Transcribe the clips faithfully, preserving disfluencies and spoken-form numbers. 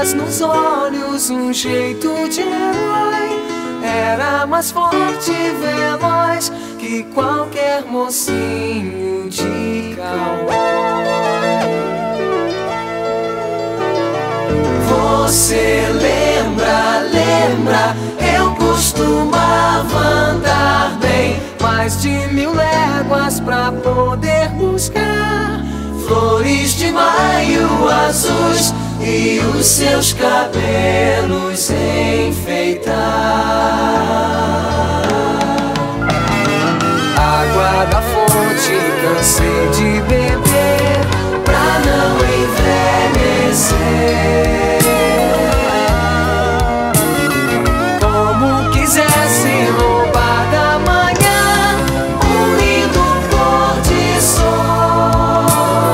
estrelas nos olhos, um jeito de herói. Era mais forte e veloz que qualquer mocinho de cowboy. Você lembra, lembra, eu costumava andar bem mais de mil léguas pra poder buscar flores de maio azuis e os seus cabelos enfeitar. Água da fonte cansei de beber pra não envelhecer. Como quisesse roubar da manhã um lindo pôr de sol.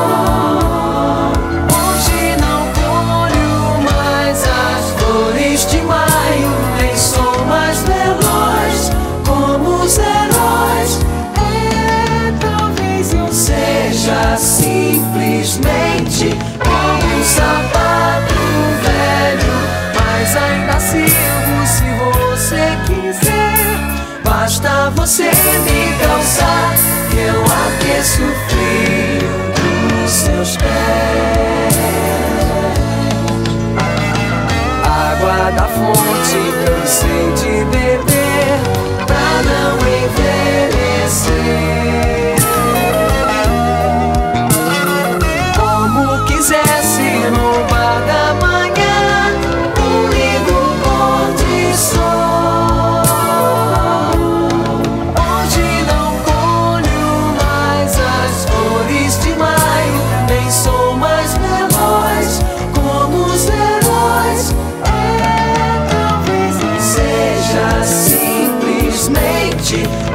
Hoje não colho mais as flores de maio, nem sou mais veloz como os heróis. É, talvez eu seja simplesmente como um sapato velho, mas ainda sirvo se você quiser. Basta você me calçar que eu aqueço o frio dos seus pés. Água da fonte cansei de beber pra não envelhecer. Como quisesse roubar da manhã um lindo pôr de sol. Hoje não colho mais as flores de maio, nem sou mais veloz como os heróis. É, talvez eu seja simplesmente